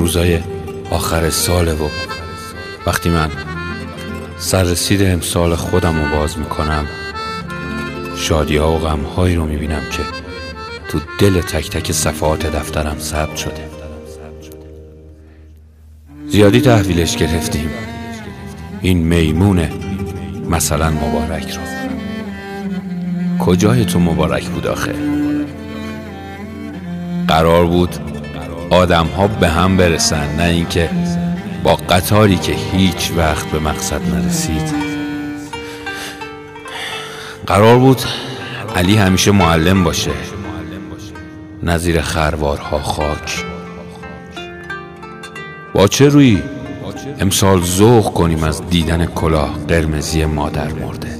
روزای آخر ساله و وقتی من سررسید امسال خودم رو باز میکنم، شادی ها و غم هایی رو میبینم که تو دل تک تک صفحات دفترم ثبت شده. زیادی تحویلش گرفتیم این میمون مثلا مبارک رو. کجای تو مبارک بود آخه؟ قرار بود آدم ها به هم برسن، نه اینکه با قطاری که هیچ وقت به مقصد نرسید. قرار بود علی همیشه معلم باشه، نظیر خروارها خاک. با چه روی امسال ذوق کنیم از دیدن کلاه قرمزی مادر مرده؟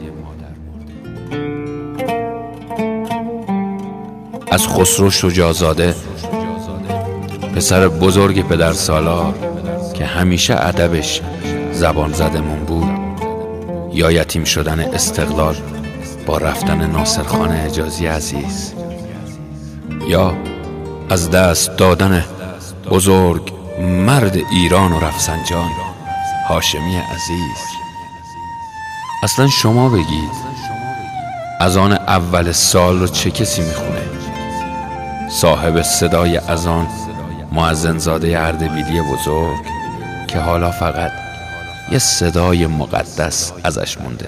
از خسرو شجاع‌زاده، پسر بزرگ پدرسالار که همیشه ادبش زبان زدمون بود، یا یتیم شدن استقلال با رفتن ناصرخان حجازی عزیز، یا از دست دادن بزرگ مرد ایران و رفسنجان هاشمی عزیز. اصلا شما بگید اذان اول سال رو چه کسی میخونه؟ صاحب صدای اذان مؤذنزاده اردبیلی بزرگ که حالا فقط یه صدای مقدس ازش مونده.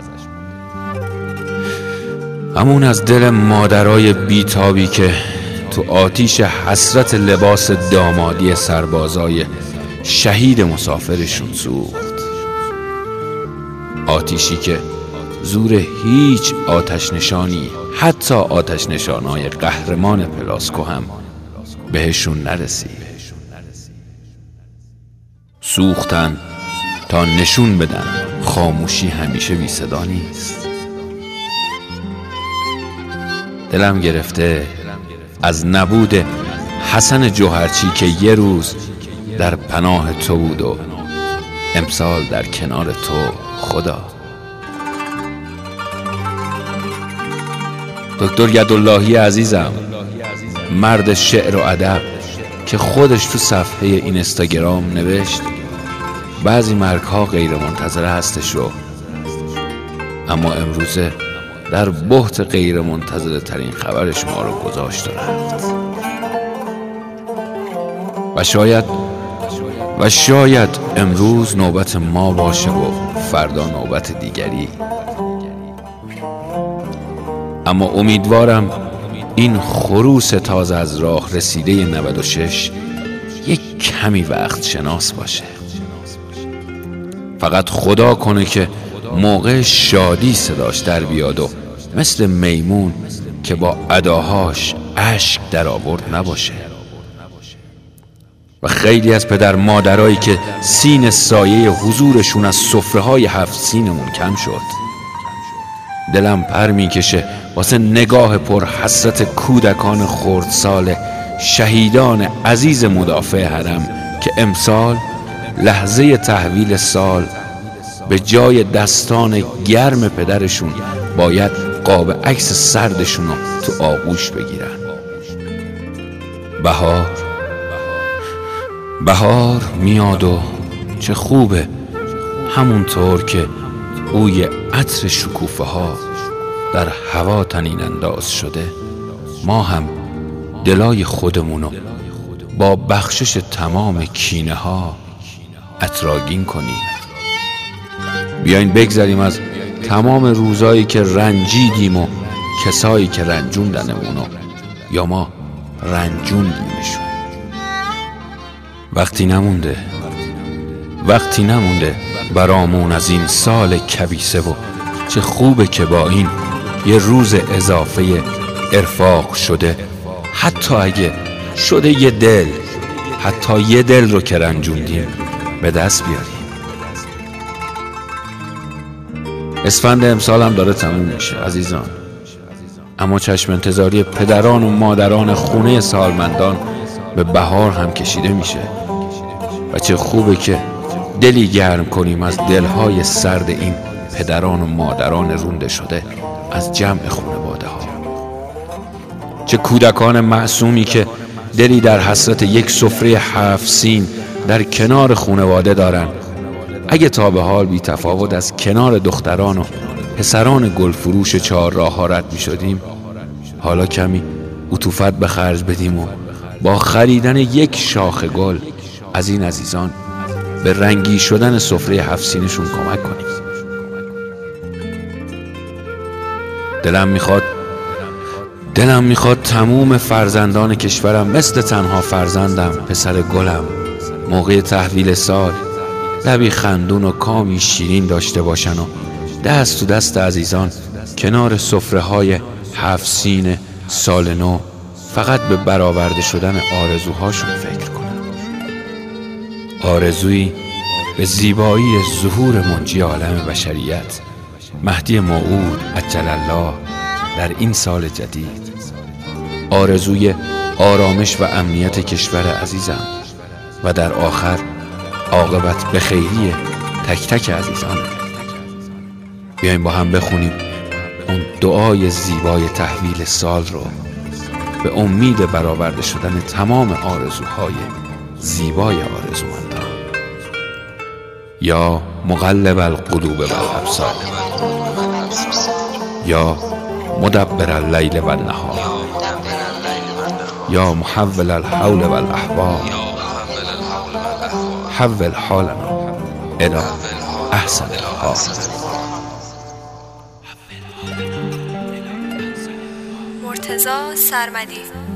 همون از دل مادرای بیتابی که تو آتیش حسرت لباس دامادی سربازای شهید مسافرشون سوخت. آتیشی که زور هیچ آتش نشانی، حتی آتش نشانای قهرمان پلاسکو هم بهشون نرسید. سوختن تا نشون بدن خاموشی همیشه بی صدا نیست. دلم گرفته از نبود حسن جوهرچی که یه روز در پناه تو بود و امسال در کنار تو. خدا. دکتر یداللهی عزیزم، مرد شعر و ادب که خودش تو صفحه اینستاگرام نوشت بعضی مرگ‌ها غیر منتظره هستش رو، اما امروزه در بحت غیر منتظره ترین خبرش ما رو گذاشت و رفت. و شاید امروز نوبت ما باشه و فردا نوبت دیگری. اما امیدوارم این خروس تازه از راه رسیده 96 یک کمی وقت شناس باشه. فقط خدا کنه که موقع شادی صداش در بیاد و مثل میمون که با اداهاش اشک در آورد نباشه. و خیلی از پدر مادرایی که سین سایه حضورشون از سفره‌های 7 سینمون کم شد، دلم پر میکشه واسه نگاه پر حسرت کودکان خردسال شهیدان عزیز مدافع حرم که امسال لحظه تحویل سال به جای دستان گرم پدرشون باید قاب عکس سردشون رو تو آغوش بگیرن. بهار میاد و چه خوبه، همونطور که بوی عطر شکوفه ها در هوا طنین انداز شده، ما هم دلای خودمونو با بخشش تمام کینه ها عطرآگین کنیم. بیاین بگذریم از تمام روزایی که رنجیدیم و کسایی که رنجوندنمونو یا ما رنجوندیمشون. وقتی نمونده برامون از این سال کبیسه و چه خوبه که با این یه روز اضافه ارفاق شده، حتی اگه شده یه دل رو که رنجوندیم به دست بیاریم. اسفند امسال هم داره تموم میشه عزیزان، اما چشم انتظاری پدران و مادران خونه سالمندان به بهار هم کشیده میشه. و چه خوبه که دلی گرم کنیم از دلهای سرد این پدران و مادران رونده شده از جمع خانواده ها. چه کودکان معصومی که دلی در حسرت یک سفره 7 سین در کنار خانواده دارن. اگه تا به حال بی تفاوت از کنار دختران و پسران گلفروش چهارراه ها رد می شدیم، حالا کمی عطوفت به خرج بدیم و با خریدن یک شاخ گل از این عزیزان به رنگی شدن سفره 7 سینشون کمک کنیم. دلم میخواد تموم فرزندان کشورم مثل تنها فرزندم پسر گلم موقع تحویل سال لبی خندون و کامی شیرین داشته باشن و دست تو دست عزیزان کنار سفره های 7 سین سال نو فقط به برآورده شدن آرزوهاشون فکر کنن. آرزویی به زیبایی ظهور منجی عالم بشریت مهدی موعود عجل الله در این سال جدید. آرزوی آرامش و امنیت کشور عزیزم و در آخر عاقبت به خیری تک تک عزیزان. بیایم با هم بخونیم اون دعای زیبای تحویل سال رو به امید برآورده شدن تمام آرزوهای زیبای آرزومندان. یا مقلب القلوب و الابصار، یا مدبر اللیل و النهار، یا محول الحول و الاحوال، حول حالنا الی احسن الحال. مرتضی سرمدی.